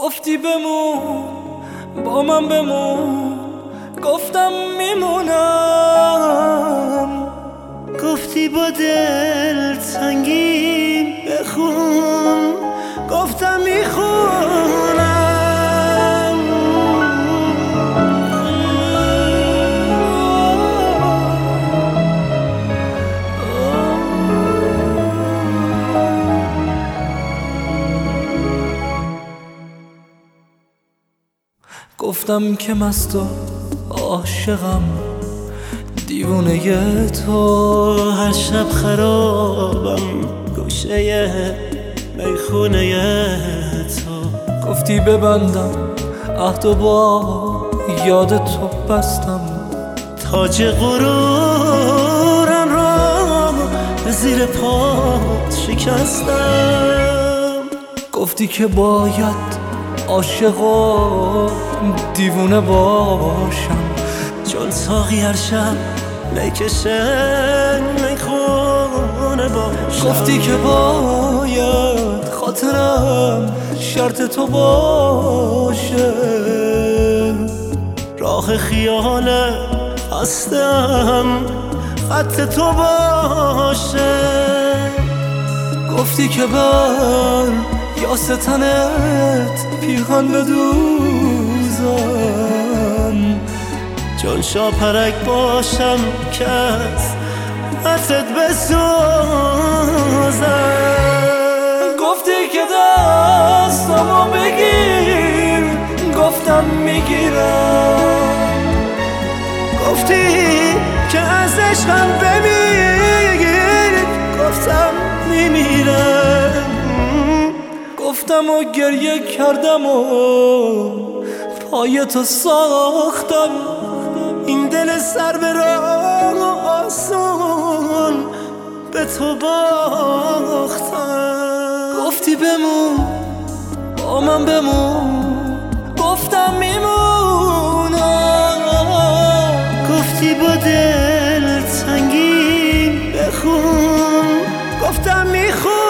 گفتی بمون با من بمون، گفتم میمونم. گفتی با دل تنگی بخون، گفتم میخونم. گفتم که مست و عاشقم، دیوونه تو. هر شب خرابم گوشه میخونه تو. گفتی ببندم عهد و با یاد تو بستم. تاج غرورم را زیر پات شکستم. گفتی که باید عاشق و دیوونه باشم، چون ساقی هر شب میکشه میخونه باشم. گفتی که باید خاطرم شرط تو باشه، راه خیال هستم خط تو باشه. گفتی که بر یاستنت پیهان بدوزم، چون شاپرک باشم که از خطت بسوزم. گفتی که دستمو بگیر، گفتم میگیرم. گفتی که از عشقم بمیر، گفتم میمیرم. گفتم و گریه کردم و پای تو ساختم. این دل سر به راه آسون به تو باختم. گفتی بمون با من بمون، گفتم میمونم. گفتی با دل تنگی بخون، گفتم میخونم.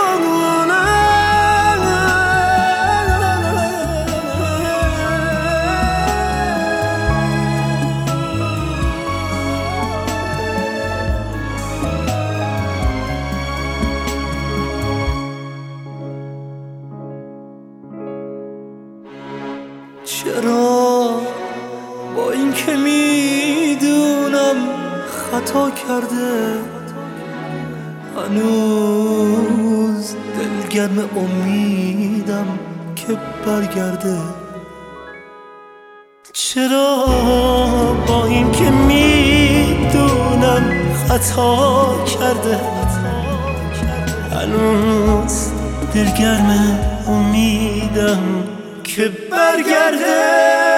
چرا با این که میدونم خطا کرده، هنوز دلگرم امیدم که برگرده. چرا با این که میدونم خطا کرده، هنوز دلگرم امیدم که برگرده.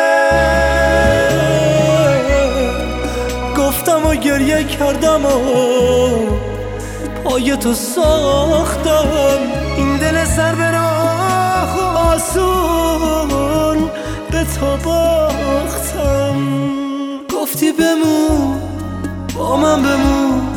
گفتم و گریه کردم و پای تو ساختم. این دل سر به راه آسون به تو باختم. گفتی بمون با من بمون،